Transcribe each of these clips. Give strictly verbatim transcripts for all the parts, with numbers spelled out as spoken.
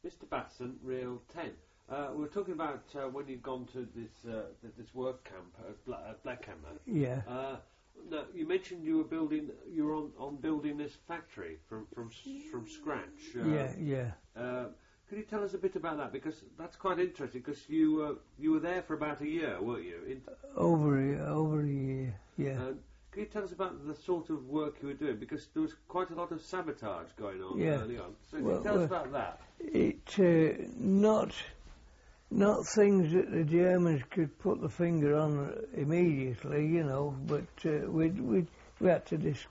Mister Batson, Real ten. Uh, we were talking about uh, when you'd gone to this uh, th- this work camp at, Bla- at Blackhammer. Yeah. Uh, now, you mentioned you were building. You were on, on building this factory from from s- from scratch. Uh, yeah, yeah. Uh, could you tell us a bit about that? Because that's quite interesting. Because you uh, you were there for about a year, weren't you? In over a, over a year. Yeah. uh, Can you tell us about the sort of work you were doing? Because there was quite a lot of sabotage going on Yeah. early on. So can Well, you tell us well, about that? It uh, not not things that the Germans could put the finger on immediately, you know, but uh, we we we had to dis-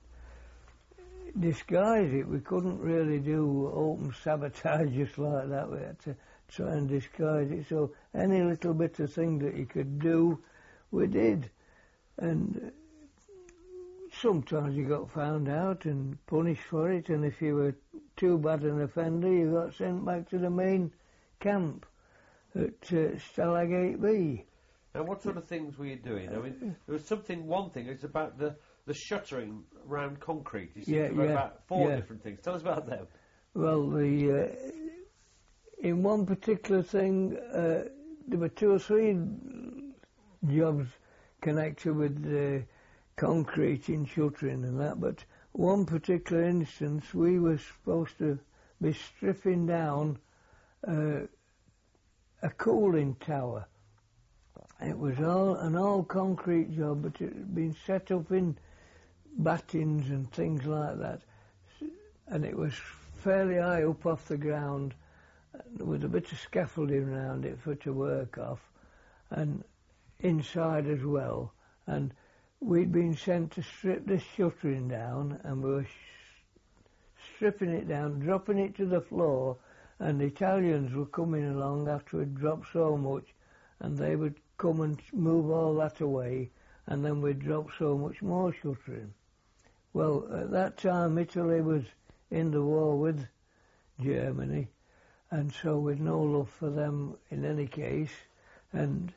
disguise it. We couldn't really do open sabotage just like that. We had to try and disguise it. So any little bit of thing that you could do, we did, and. Uh, Sometimes you got found out and punished for it, and if you were too bad an offender, you got sent back to the main camp at uh, Stalag eight B. And what sort of things were you doing? I mean, there was something, one thing, it's about the, the shuttering round concrete. You Yeah, said about, yeah, about four yeah. different things. Tell us about them. Well, the uh, in one particular thing, uh, there were two or three jobs connected with the concrete in shuttering and that, but one particular instance we were supposed to be stripping down uh, a cooling tower. It was all an all concrete job, but it had been set up in battens and things like that, and it was fairly high up off the ground with a bit of scaffolding around it for it to work off, and inside as well. And we'd been sent to strip this shuttering down, and we were sh- stripping it down, dropping it to the floor, and the Italians were coming along after we'd dropped so much, and they would come and move all that away, and then we'd drop so much more shuttering. Well, at that time Italy was in the war with Germany, and so we'd no love for them in any case, and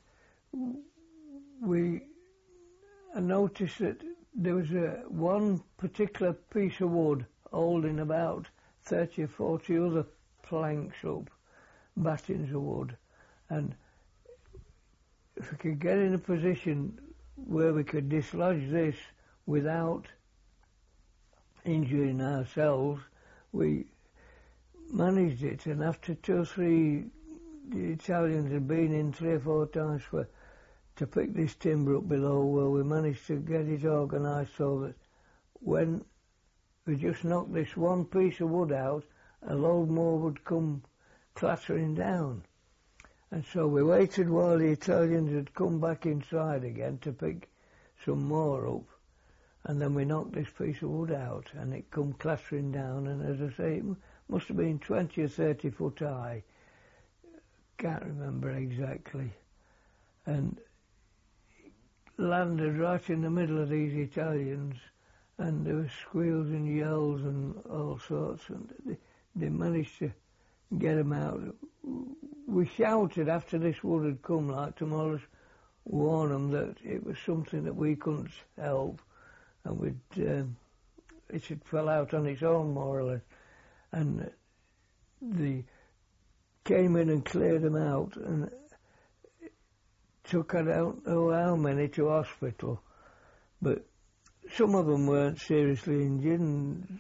we... I noticed that there was a one particular piece of wood holding about thirty or forty other planks up, battens of wood, and if we could get in a position where we could dislodge this without injuring ourselves, we managed it, and after two or three, the Italians had been in three or four times for to pick this timber up below, well, we managed to get it organised so that when we just knocked this one piece of wood out, a load more would come clattering down. And so we waited while the Italians had come back inside again to pick some more up, and then we knocked this piece of wood out, and it come clattering down, and as I say, it must have been twenty or thirty foot high. Can't remember exactly. And landed right in the middle of these Italians, and there were squeals and yells and all sorts, and they, they managed to get them out. We shouted after this wood had come, like to more or less warn them that it was something that we couldn't help, and we'd um, it had fell out on its own more or less, and they came in and cleared them out, and took I don't know how many to hospital, but some of them weren't seriously injured, and,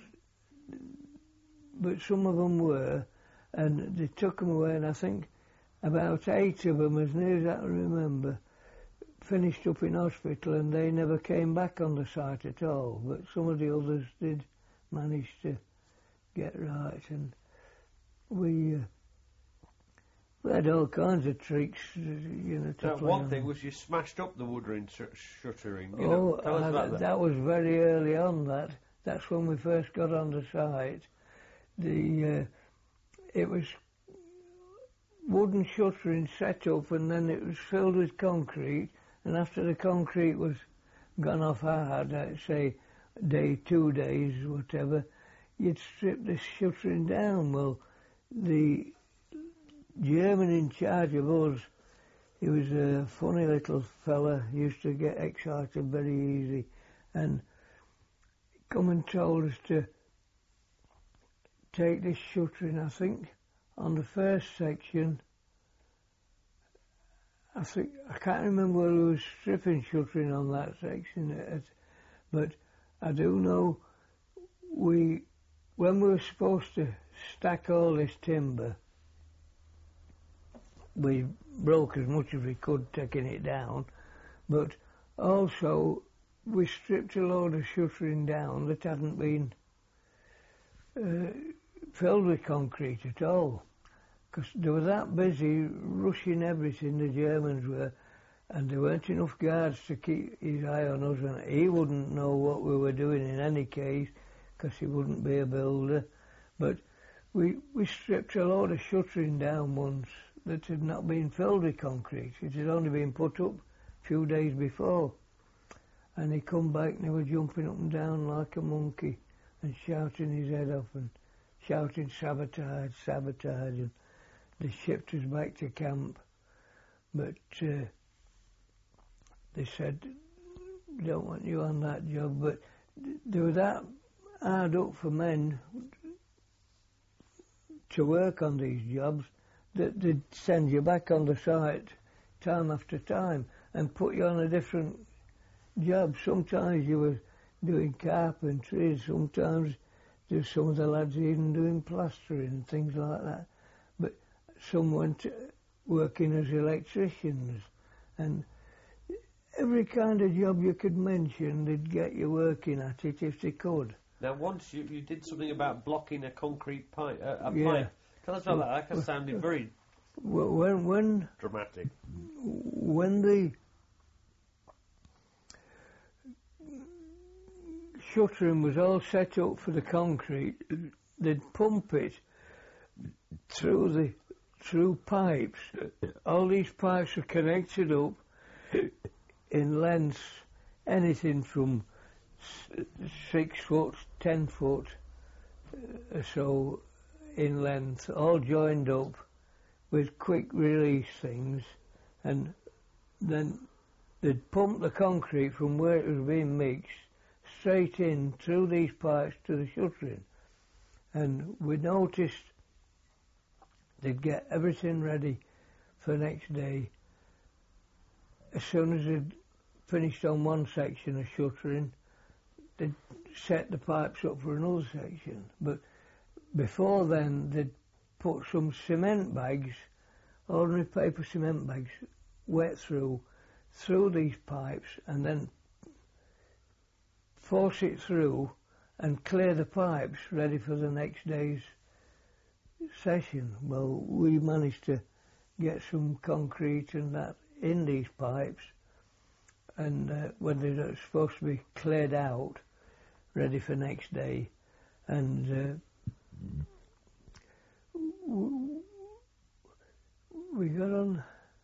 but some of them were, and they took them away, and I think about eight of them, as near as I can remember, finished up in hospital, and they never came back on the site at all, but some of the others did manage to get right, and we... Uh, We had all kinds of tricks, you know. To Now, play one on. thing was you smashed up the woodring sh- shuttering. You Oh, know, tell us uh, about that. that was very early on. That that's when we first got on the site. The uh, it was wooden shuttering set up, and then it was filled with concrete. And after the concrete was gone off hard, I'd say day, two days, whatever, you'd strip this shuttering down. Well, the German in charge of us, he was a funny little fella, he used to get excited very easy, and come and told us to take this shuttering, I think, on the first section, I think, I can't remember whether there was stripping shuttering on that section, it, but I do know we, when we were supposed to stack all this timber, we broke as much as we could taking it down, but also we stripped a load of shuttering down that hadn't been uh, filled with concrete at all. Because they were that busy rushing everything, the Germans were, and there weren't enough guards to keep his eye on us, and he wouldn't know what we were doing in any case, because he wouldn't be a builder. But we we stripped a load of shuttering down once that had not been filled with concrete. It had only been put up a few days before. And he come back and he was jumping up and down like a monkey and shouting his head off and shouting sabotage, sabotage, and they shipped us back to camp. But uh, they said, don't want you on that job. But they were that hard up for men to work on these jobs that they'd send you back on the site time after time and put you on a different job. Sometimes you were doing carpentry, sometimes there's some of the lads even doing plastering and things like that. But some went working as electricians, and every kind of job you could mention, they'd get you working at it if they could. Now, once you, you did something about blocking a concrete pipe, uh, a Yeah. pipe. Tell us about that. That sounded very When when dramatic. when the shuttering was all set up for the concrete, they'd pump it through the through pipes. All these pipes are connected up in lengths, anything from six foot, ten foot or so in length, all joined up with quick release things, and then they'd pump the concrete from where it was being mixed straight in through these pipes to the shuttering. And we noticed they'd get everything ready for next day. As soon as they'd finished on one section of shuttering, they'd set the pipes up for another section. But before then, they'd put some cement bags, ordinary paper cement bags, wet through, through these pipes, and then force it through and clear the pipes ready for the next day's session. Well, we managed to get some concrete and that in these pipes, and uh, when they were supposed to be cleared out, ready for next day, and uh, we got on.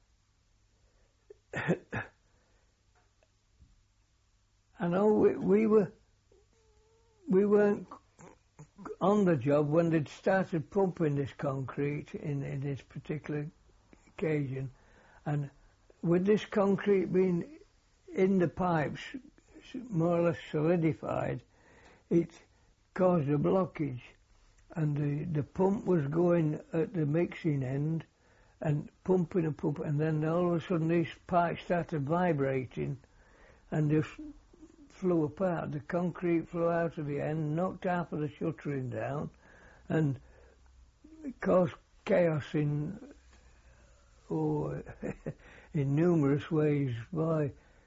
I know we, we were we weren't on the job when they'd started pumping this concrete in, in this particular occasion, and with this concrete being in the pipes more or less solidified, it caused a blockage, and the, the pump was going at the mixing end and pumping and pumping, and then all of a sudden these pipes started vibrating and just flew apart. The concrete flew out of the end, knocked half of the shuttering down, and it caused chaos in oh, in numerous ways. By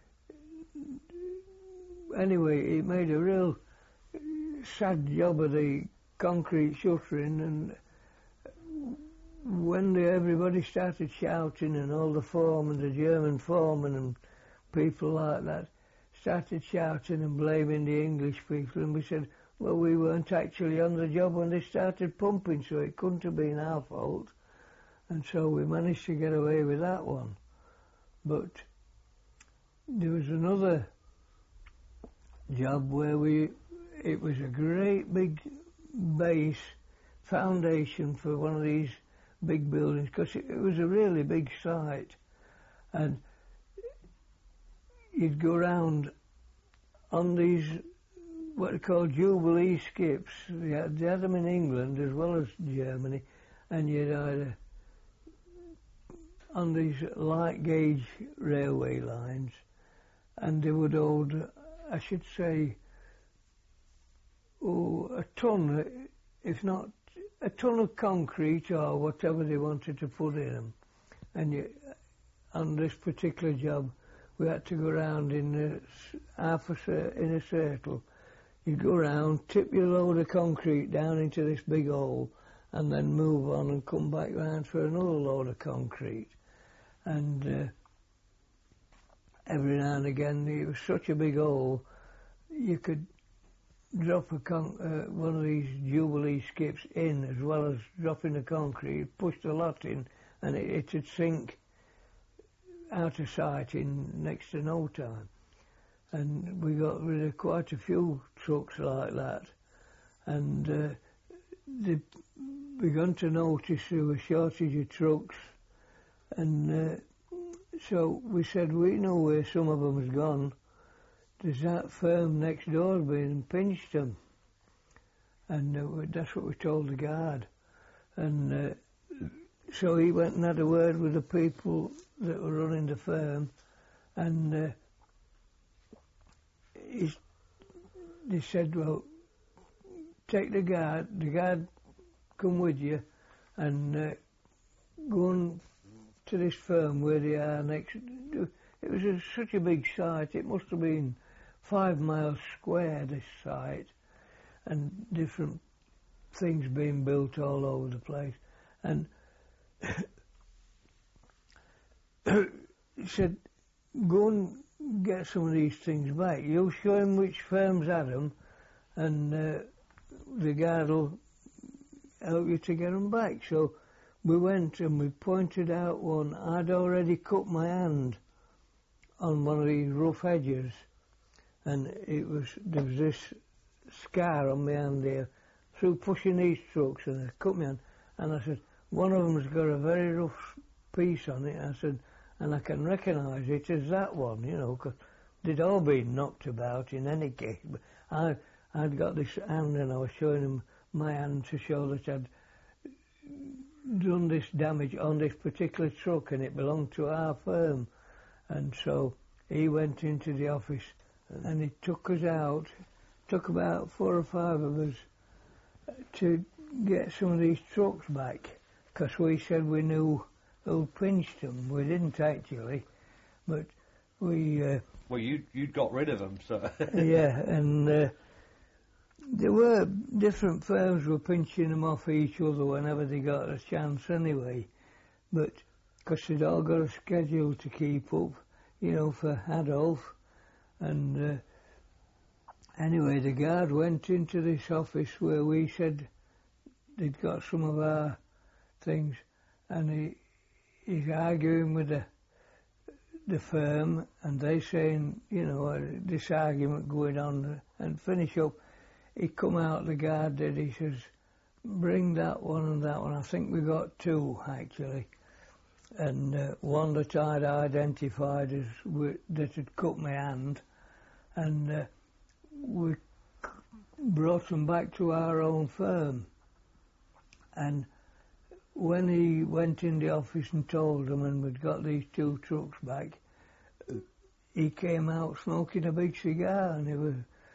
anyway, it made a real sad job of the concrete shuttering, and when the, everybody started shouting, and all the foremen, the German foremen and people like that started shouting and blaming the English people, and we said, well, we weren't actually on the job when they started pumping, so it couldn't have been our fault. And so we managed to get away with that one. But there was another job where we, it was a great big base foundation for one of these big buildings, because it, it was a really big site, and you'd go round on these what are called Jubilee skips. They had, they had them in England as well as Germany, and you'd either, on these light gauge railway lines, and they would hold, I should say, oh, a ton, if not a ton of concrete or whatever they wanted to put in them. And you, on this particular job, we had to go round in a, half a, in a circle. You'd go round, tip your load of concrete down into this big hole, and then move on and come back round for another load of concrete. And uh, every now and again, it was such a big hole, you could drop a con- uh, one of these Jubilee skips in as well as dropping the concrete. It pushed a lot in, and it, it would sink out of sight in next to no time. And we got rid of quite a few trucks like that. And uh, they begun to notice there was a shortage of trucks. And uh, so we said, we know where some of them has gone. There's that firm next door been and pinched them. And uh, that's what we told the guard. And uh, so he went and had a word with the people that were running the firm, and uh, he, they said, well, take the guard, the guard come with you, and uh, go on to this firm where they are next. It was a, such a big site, it must have been five miles square, this site, and different things being built all over the place. And he said, go and get some of these things back. You'll show him which firms had them, and uh, the guard will help you to get them back. So we went and we pointed out one. I'd already cut my hand on one of these rough edges, and it was there was this scar on my hand there through pushing these trucks, and I cut my hand. And I said, one of them's got a very rough piece on it. I said, and I can recognise it as that one, you know, because they'd all been knocked about in any case. But I, I'd got this hand, and I was showing him my hand to show that I'd done this damage on this particular truck, and it belonged to our firm. And so he went into the office, and he took us out, took about four or five of us to get some of these trucks back, because we said we knew who pinched them. We didn't actually, but we... Uh, well, you you got rid of them, so... yeah, and uh, there were different firms were pinching them off each other whenever they got a chance anyway, but because they'd all got a schedule to keep up, you know, for Adolf. And uh, anyway, the guard went into this office where we said they'd got some of our things, and he he's arguing with the the firm, and they saying, you know, uh, this argument going on, and finish up. He come out, the guard did, he says, bring that one and that one. I think we got two, actually. And uh, one that I'd identified as w- that had cut my hand, and uh, we c- brought them back to our own firm. And when he went in the office and told them, and we'd got these two trucks back, he came out smoking a big cigar, and he was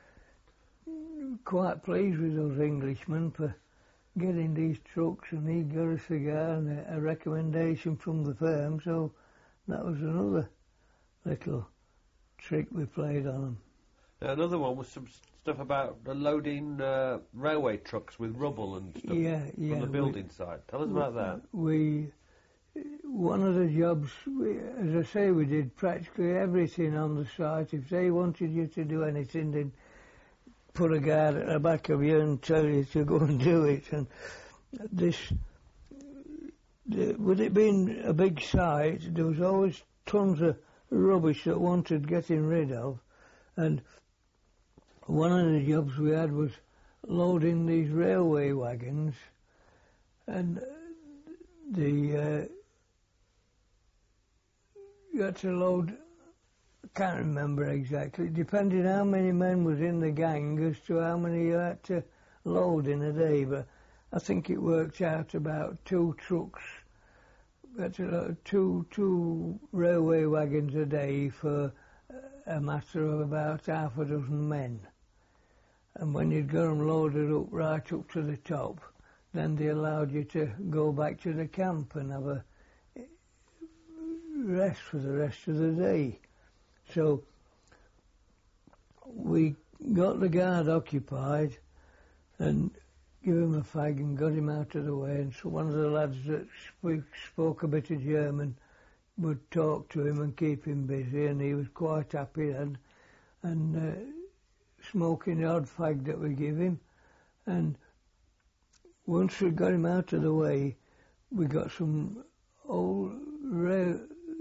quite pleased with those Englishmen for getting these trucks, and he got a cigar and a, a recommendation from the firm. So that was another little trick we played on them. Another one was some stuff about loading uh, railway trucks with rubble and stuff yeah, yeah, from the building we, site. Tell us about that. We, one of the jobs, we, as I say, we did practically everything on the site. If they wanted you to do anything, they'd put a guard at the back of you and tell you to go and do it. And this, the, with it being a big site, there was always tons of rubbish that wanted getting rid of. And one of the jobs we had was loading these railway wagons, and the uh, you had to load, I can't remember exactly, depending how many men was in the gang as to how many you had to load in a day, but I think it worked out about two trucks, that's uh, two two railway wagons a day for a matter of about half a dozen men. And when you'd got them loaded up right up to the top, then they allowed you to go back to the camp and have a rest for the rest of the day. So we got the guard occupied and gave him a fag and got him out of the way, and so one of the lads that spoke, spoke a bit of German would talk to him and keep him busy, and he was quite happy and, and uh, smoking the odd fag that we give him. And once we got him out of the way, we got some old ra-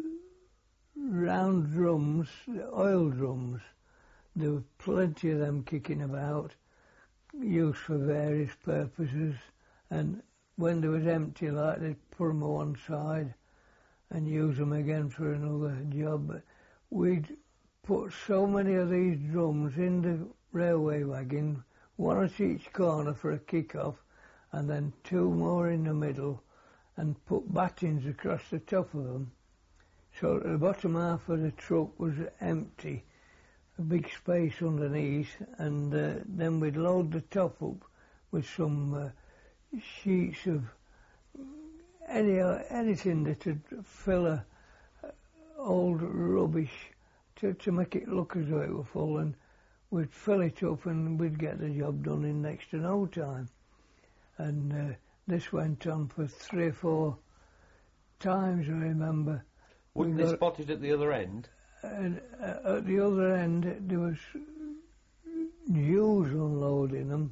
round drums, oil drums. There were plenty of them kicking about, used for various purposes, and when they was empty, like, they'd put them on one side and use them again for another job. But we'd put so many of these drums in the railway wagon, one at each corner for a kick-off, and then two more in the middle, and put battens across the top of them. So the bottom half of the truck was empty, a big space underneath, and uh, then we'd load the top up with some uh, sheets of any uh, anything that would fill a uh, old rubbish to, to make it look as though it were full, and we'd fill it up and we'd get the job done in next to no time. And uh, this went on for three or four times, I remember. Wouldn't they spot it at the other end? And uh, at the other end, there was Jews unloading them,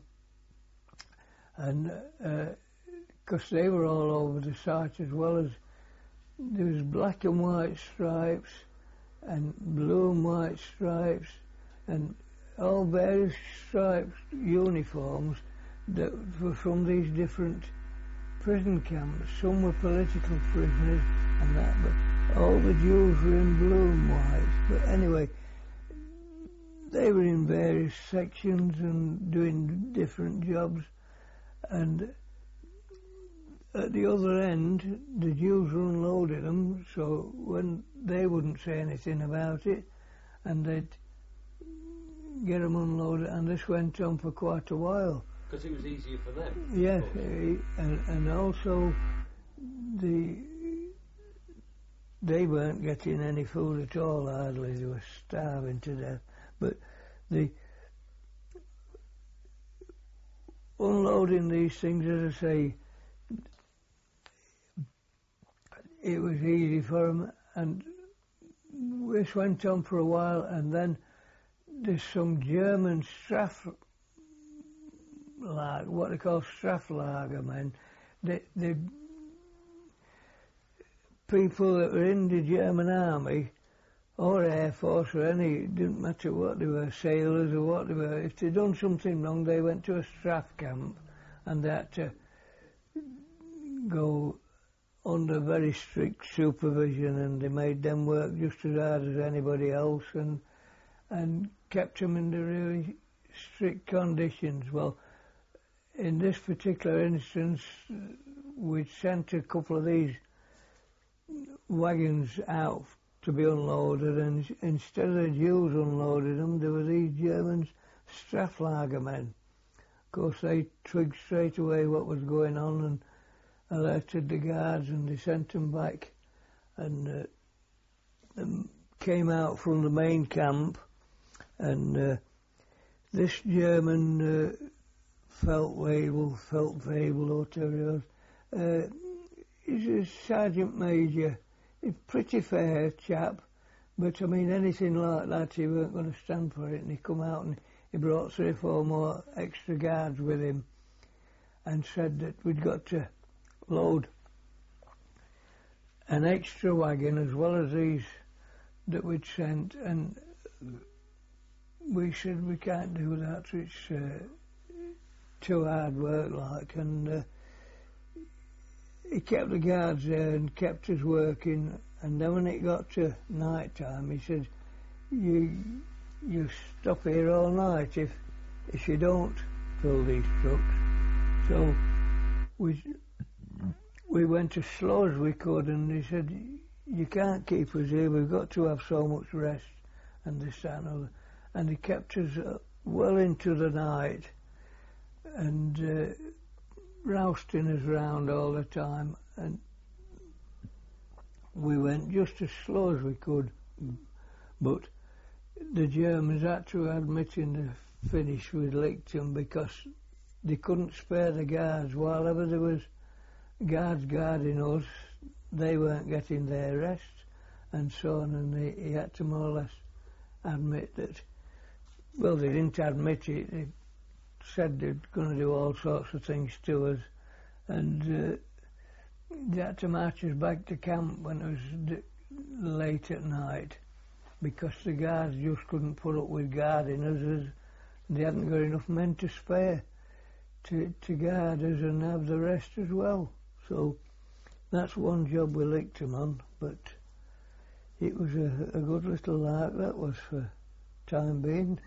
and because uh, they were all over the site, as well as there was black and white stripes and blue and white stripes and all various stripes uniforms that were from these different prison camps. Some were political prisoners and that, but all the Jews were in blue and white. But anyway, they were in various sections and doing different jobs. And at the other end, the Jews were unloading them, so when they wouldn't say anything about it, and they'd get them unloaded, and this went on for quite a while. Because it was easier for them. Yes, and, and also the they weren't getting any food at all, hardly. They were starving to death. But the unloading these things, as I say, it was easy for them, and this went on for a while, and then there's some German Straf, like what they call Straflager men. They, they people that were in the German army or Air Force or any, it didn't matter what they were, sailors or what they were, if they'd done something wrong, they went to a Straf camp and they had to go under very strict supervision, and they made them work just as hard as anybody else, and and kept them in the really strict conditions. Well, in this particular instance, we'd sent a couple of these wagons out to be unloaded, and instead of the Jews unloading them, there were these German Straflager men. Of course, they twigged straight away what was going on and alerted the guards, and they sent them back, and uh, them came out from the main camp, and uh, this German uh, Feldwebel, Feldwebel, or whatever, uh, he's a sergeant major. He's a pretty fair chap, but I mean, anything like that, he weren't going to stand for it, and he come out and he brought three or four more extra guards with him and said that we'd got to load an extra wagon as well as these that we'd sent, and we said we can't do that, it's uh, too hard work like, and uh, he kept the guards there and kept us working, and then when it got to night time he said, you you stop here all night if if you don't fill these trucks. So we we went as slow as we could, and he said, you can't keep us here, we've got to have so much rest, and this, that and other. And he kept us uh, well into the night, and uh, rousting us round all the time, and we went just as slow as we could, but the Germans had to admit in the finish we licked them because they couldn't spare the guards. While ever there was guards guarding us, they weren't getting their rest, and so on, and they, he had to more or less admit that, well, they didn't admit it, they said they're going to do all sorts of things to us, and uh, they had to march us back to camp when it was d- late at night, because the guards just couldn't put up with guarding us, as they hadn't got enough men to spare to, to guard us and have the rest as well. So that's one job we licked them on, but it was a, a good little lark that was for time being.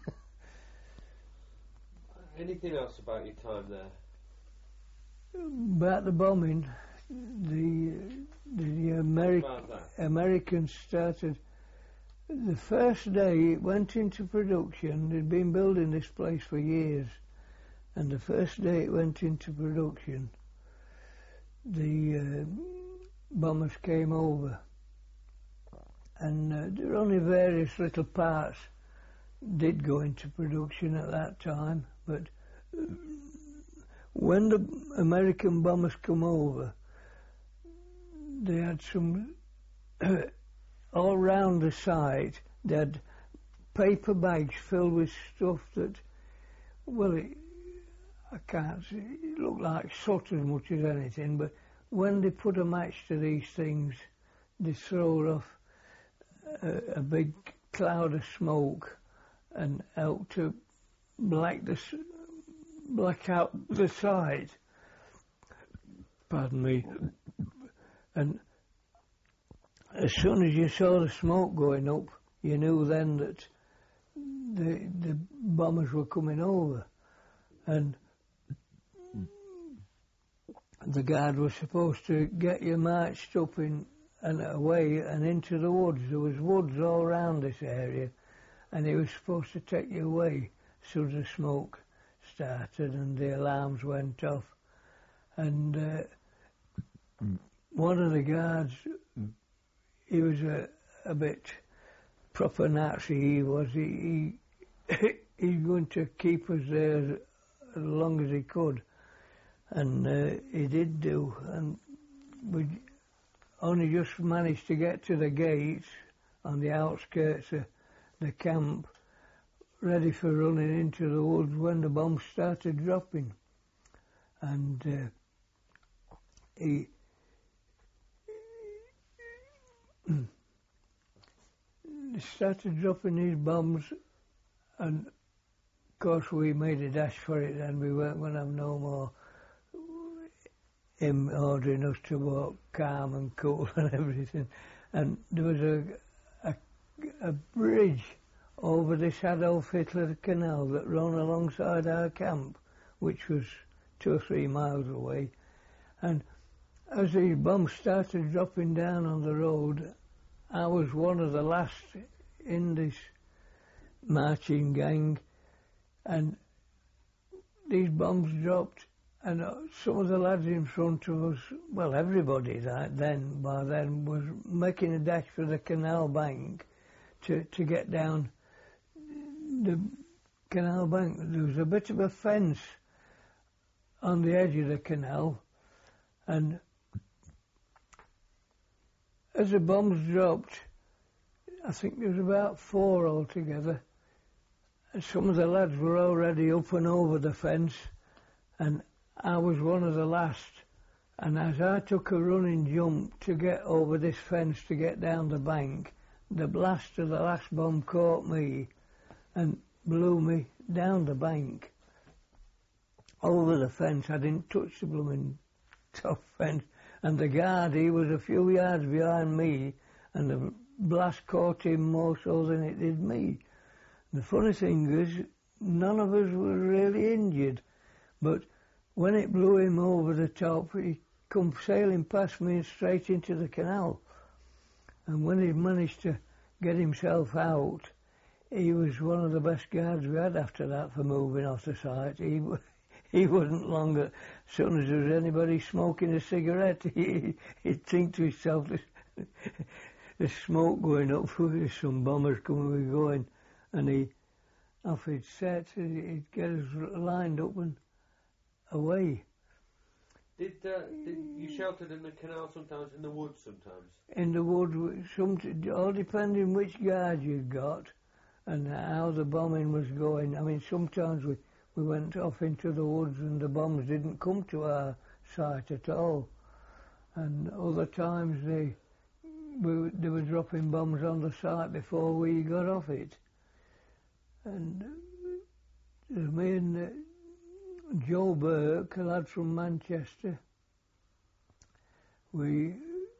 Anything else about your time there? About the bombing, the the Ameri- Americans started. The first day it went into production, they'd been building this place for years, and the first day it went into production, the uh, bombers came over, and uh, there were only various little parts did go into production at that time, but uh, when the American bombers come over, they had some all round the site, they had paper bags filled with stuff that, well, it, I can't see, it looked like soot as much as anything, but when they put a match to these things, they throw off a, a big cloud of smoke and help to black, the, black out the site. Pardon me. And as soon as you saw the smoke going up, you knew then that the the bombers were coming over, and the guard was supposed to get you marched up in and away and into the woods. There was woods all around this area, and he was supposed to take you away as soon as the smoke started and the alarms went off. And uh, mm. one of the guards, he was a, a bit proper Nazi, he was. He, he he's going to keep us there as, as long as he could. And uh, he did do, and we only just managed to get to the gate on the outskirts of the camp, ready for running into the woods when the bombs started dropping. And uh, he started dropping these bombs, and of course we made a dash for it, and we weren't going to have no more him ordering us to walk calm and cool and everything. And there was a, a, a bridge over this Adolf Hitler canal that ran alongside our camp, which was two or three miles away. And as these bombs started dropping down on the road, I was one of the last in this marching gang, and these bombs dropped, and uh, some of the lads in front of us, well, everybody that then, by then, was making a dash for the canal bank to, to get down the canal bank. There was a bit of a fence on the edge of the canal, and as the bombs dropped, I think there was about four altogether, and some of the lads were already up and over the fence, and I was one of the last. And as I took a running jump to get over this fence to get down the bank, the blast of the last bomb caught me and blew me down the bank, over the fence. I didn't touch the blooming top fence. And the guard, he was a few yards behind me, and the blast caught him more so than it did me. The funny thing is, none of us were really injured, but when it blew him over the top, he come sailing past me and straight into the canal. And when he managed to get himself out, he was one of the best guards we had after that for moving off the site. He he wasn't long. As soon as there was anybody smoking a cigarette, he, he'd think to himself, there's, there's smoke going up, there's some bombers coming, we're going. And he, off he'd set, he'd get us lined up and away. Did, uh, did you sheltered in the canal sometimes, in the woods sometimes? In the wood, some, all depending which guard you got and how the bombing was going. I mean, sometimes we, we went off into the woods and the bombs didn't come to our site at all. And other times they, we, they were dropping bombs on the site before we got off it. And uh, me and uh, Joe Burke, a lad from Manchester, we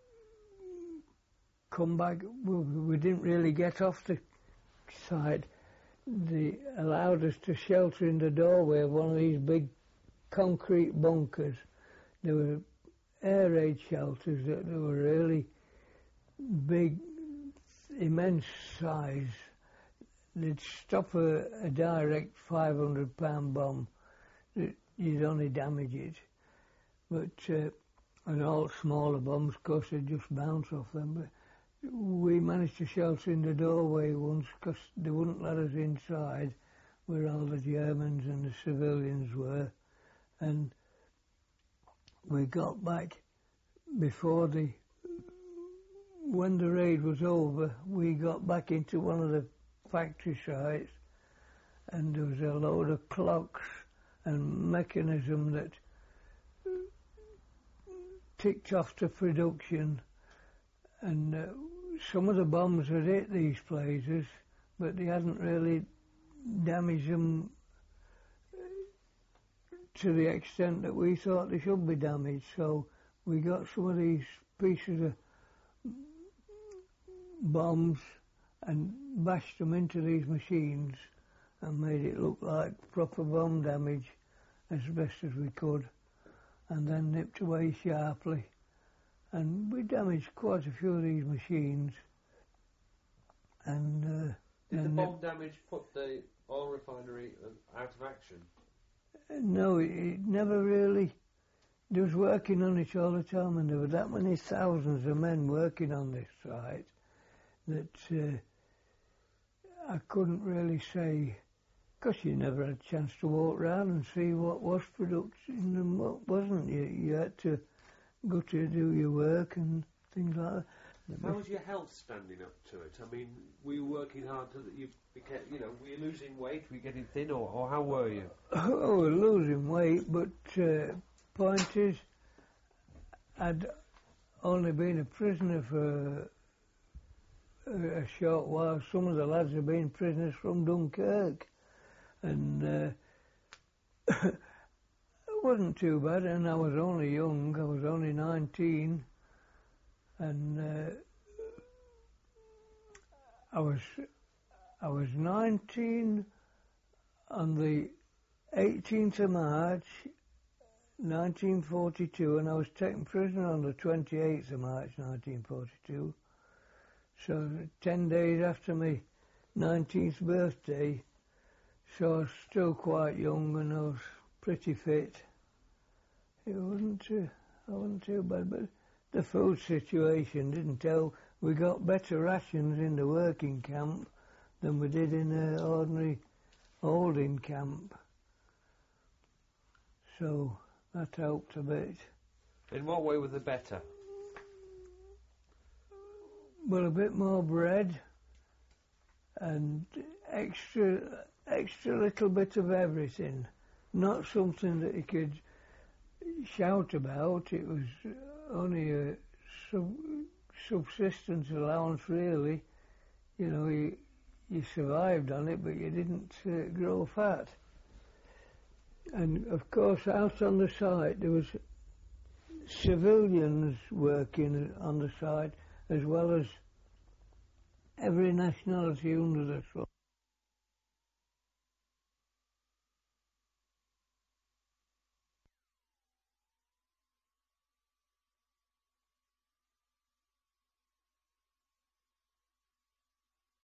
come back, we, we didn't really get off the site. They allowed us to shelter in the doorway of one of these big concrete bunkers. There were air raid shelters that they were really big, immense size. They'd stop a, a direct five hundred pound bomb. You'd only damage it. But, uh, and all smaller bombs, of course, they'd just bounce off them. But we managed to shelter in the doorway once because they wouldn't let us inside where all the Germans and the civilians were. And we got back before the, when the raid was over, we got back into one of the factory sites and there was a load of clocks and mechanism that ticked off to production, and uh, some of the bombs had hit these places, but they hadn't really damaged them to the extent that we thought they should be damaged. So we got some of these pieces of bombs and bashed them into these machines and made it look like proper bomb damage as best as we could, and then nipped away sharply. And we damaged quite a few of these machines. And uh, did the bomb damage put the oil refinery out of action? No, it, it never really. They was working on it all the time, and there were that many thousands of men working on this site that uh, I couldn't really say, because you never had a chance to walk round and see what was production and what wasn't. You, you had to go to do your work and things like that. How was your health standing up to it? I mean, were you working hard to that you became, you know, were you losing weight, were you getting thin, or, or how were you? Oh, losing weight, but uh, point is, I'd only been a prisoner for a, a short while. Some of the lads had been prisoners from Dunkirk, and uh, it wasn't too bad, and I was only young, I was only nineteen, and uh, I was I was nineteen on the eighteenth of March nineteen forty-two, and I was taken prisoner on the twenty-eighth of March nineteen forty-two, so ten days after my nineteenth birthday. So I was still quite young and I was pretty fit. It wasn't too, I wasn't too bad, but the food situation didn't tell. We got better rations in the working camp than we did in an ordinary holding camp. So that helped a bit. In what way were they better? Well, a bit more bread and extra, extra little bit of everything. Not something that you could shout about. It was only a sub, subsistence allowance, really. You know, you, you survived on it, but you didn't uh, grow fat. And of course, out on the site, there was civilians working on the site, as well as every nationality under the sun.